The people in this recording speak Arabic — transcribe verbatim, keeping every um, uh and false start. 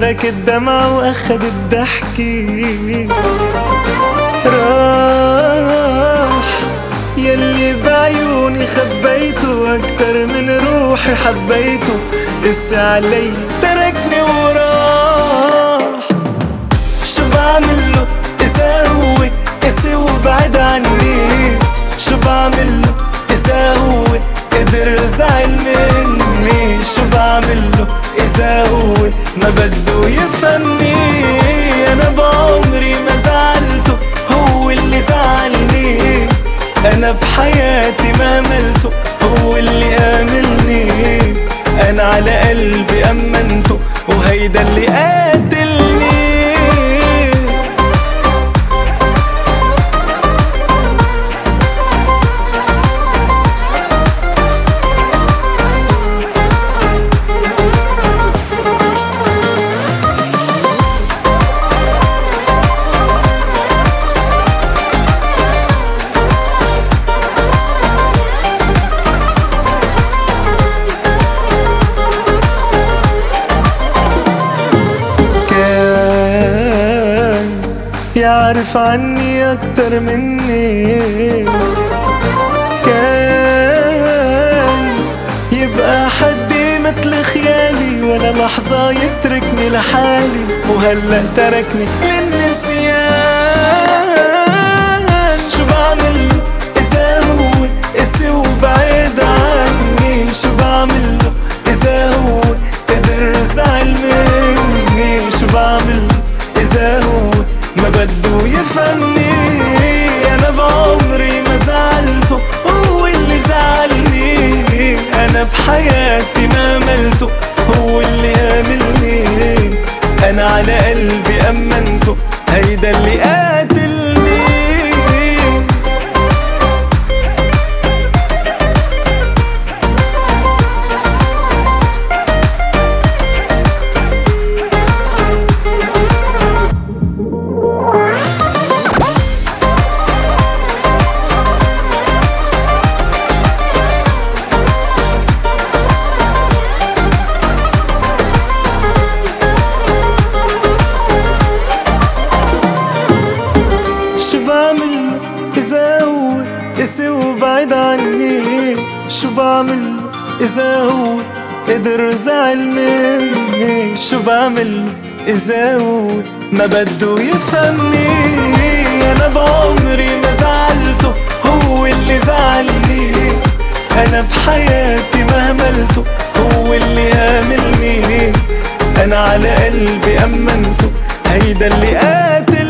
ترك الدمع واخد الضحكي. راح يلي بعيوني خبيته اكتر من روحي حبيته، قسي علي تركني وراح. شو بعمله اذا هو قسي وبعد عني؟ شو بعمله اذا هو قدر زعل مني؟ شو بعمله اذا هو ما بده يفهمني؟ انا بعمري ما زعلته، هو اللي زعلني. انا بحياتي ما عملته، هو اللي آملني. انا على قلبي امنته، وهيدا اللي قاتلني. يعرف عني أكتر مني، كان يبقى حدي مثل خيالي، ولا لحظة يتركني لحالي، وهلأ تركني للنسيان. شو بعمله إذا هو قسي وبعد عني؟ شو بعمله إذا هو قدر زعل مني؟ شو بعمله إذا هو ما بده يفهمني؟ انا بعمري ما زعلته، هو اللي زعلني. انا بحياتي ما عملته، هو اللي آملني. انا على قلبي امنته، هيدا اللي قاتلني. إذا هو قسي وبعد عني؟ شو بعمله إذا هو قدر زعل مني؟ شو بعمله إذا هو ما بده يفهمني؟ أنا بعمري ما زعلته، هو اللي زعلني. أنا بحياتي ما هملته، هو اللي آملني. أنا على قلبي أمنته، هيدا اللي قاتل